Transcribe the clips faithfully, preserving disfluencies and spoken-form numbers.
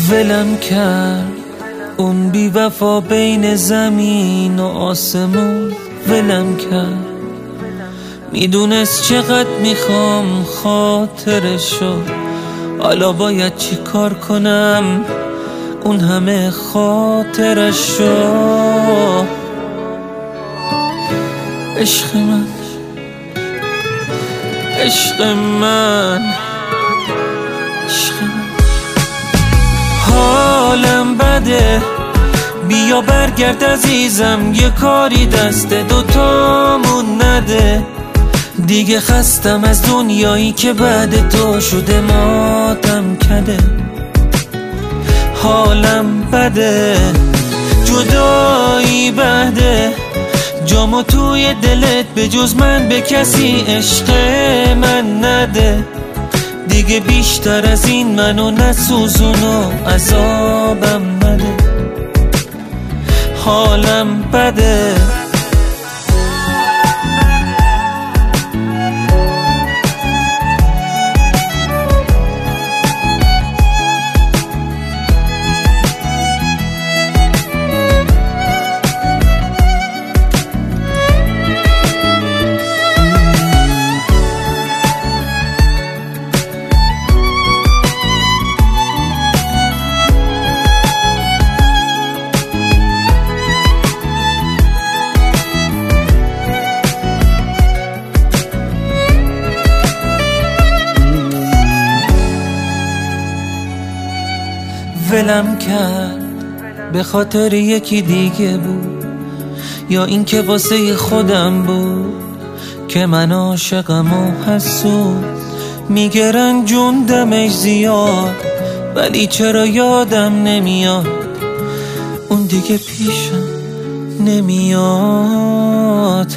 ولم کرد اون بی وفا بین زمین و آسمون، ولم کرد. میدونست چقدر میخوام خاطرشو، حالا باید چی کار کنم اون همه خاطرشو. عشق من، عشق من، عشق من. حالم بده، بیا برگرد عزیزم، یه کاری دست دوتامون نده. دیگه خستم از دنیایی که بعد تو شده ماتم کده. حالم بده، جدایی بده، جامو توی دلت به جز من به کسی عشق من نده. دیگه بیشتر از این منو نسوزون و عذابم نده. حالم بده. ولم کرد به خاطر یکی دیگه بود، یا اینکه واسه خودم بود که من عاشقم و حسود. میگه رنجوندمش زیاد، ولی چرا یادم نمیاد اون دیگه پیشم نمیاد.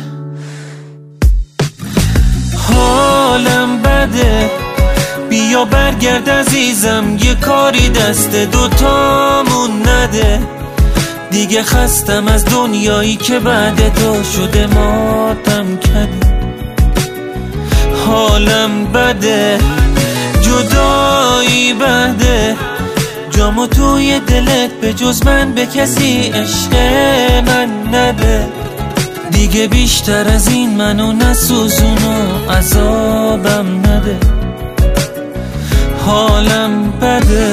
حالم بده، بیا برگرد عزیزم، یه کاری دست دوتامون نده. دیگه خستم از دنیایی که بعد تو شده ماتم کده. حالم بده، جدایی بده، جامو توی دلت به جز من به کسی عشق من نده. دیگه بیشتر از این منو نسوزون و عذابم نده. حالم بده.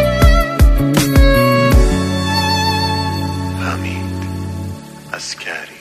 Ascari.